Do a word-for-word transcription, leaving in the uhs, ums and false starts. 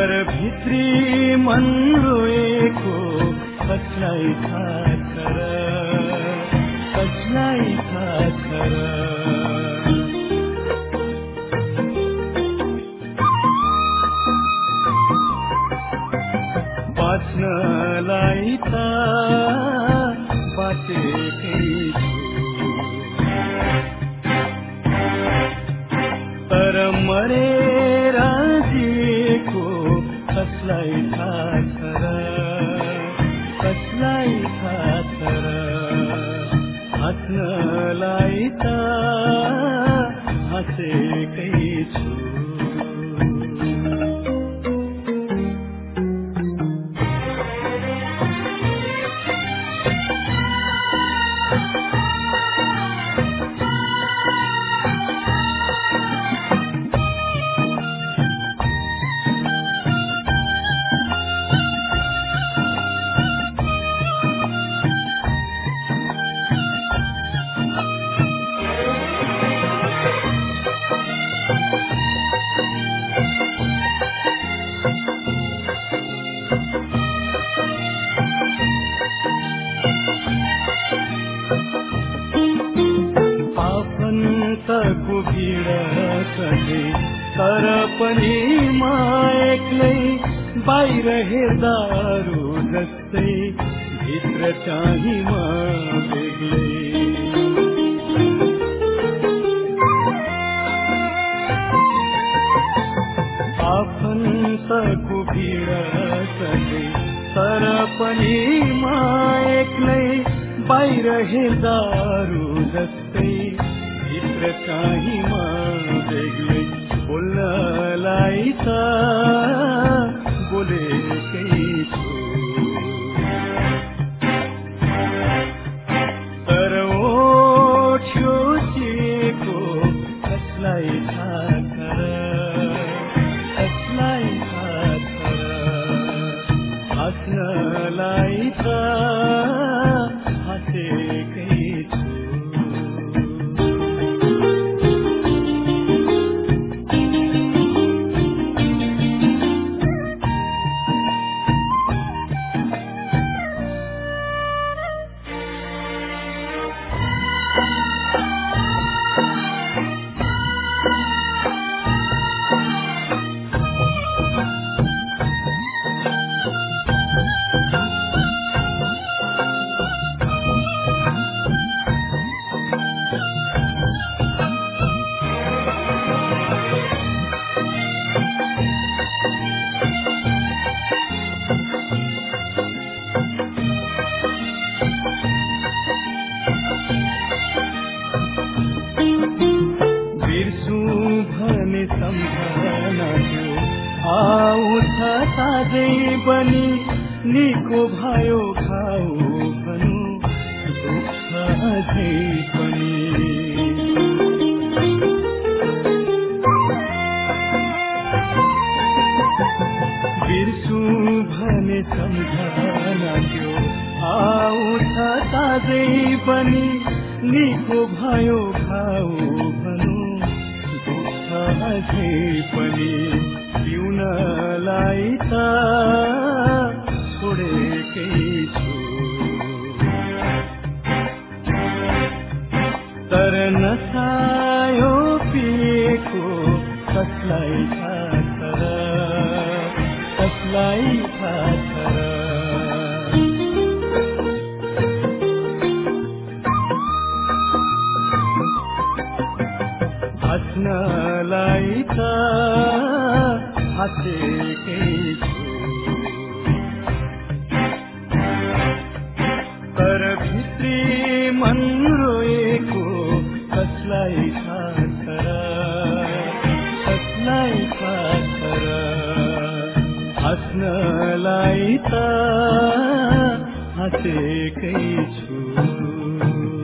तर भित्री मन रोएको कसलाई थाहा छ र, कसलाई थाहा छ र। बाँच्नलाई त बाँचेकै छु, तर मरेर जिएको कसलाई थाहा छ र, कसलाई थाहा छ र। हाँस्नलाई त हाँसेकै छु। आफन्तको भिड सधैँ तर पनि म एक्लै, बाहिर हेर्दा अरू जस्तै, भित्र चाहिँ म बेग्लै। आफन्तको भिड सधैँ तर पनि म एक्लै, बाहिर हेर्दा अरू जस्तै, भित्र चाहिँ म बेग्लै। बोल्नलाई त बोलेकै छु, तर ओठ्यो चिएको कसलाई थाहा छ र, कसलाई थाहा छ र। हाँस्नलाई त हाँसेकै छु। आउँछ साझै पनि निको भयो खाऊ भनु, दुःख अझै पनि। बिर्सु भने सम्झना त्यो आउँछ साझै पनि निको भयो खाऊ भनु, दुःख अझै पनि। पिउनलाई त छोडेकै छु, तर नसायो पिएको कसलाई थाहा छ र, कसलाई थाहा छ र। हाँस्नलाई त हाँसेकै छु, तर भित्री मन रोएको कसलाई थाहा छ र, कसलाई थाहा छ र। हाँस्नलाई त हाँसेकै छु।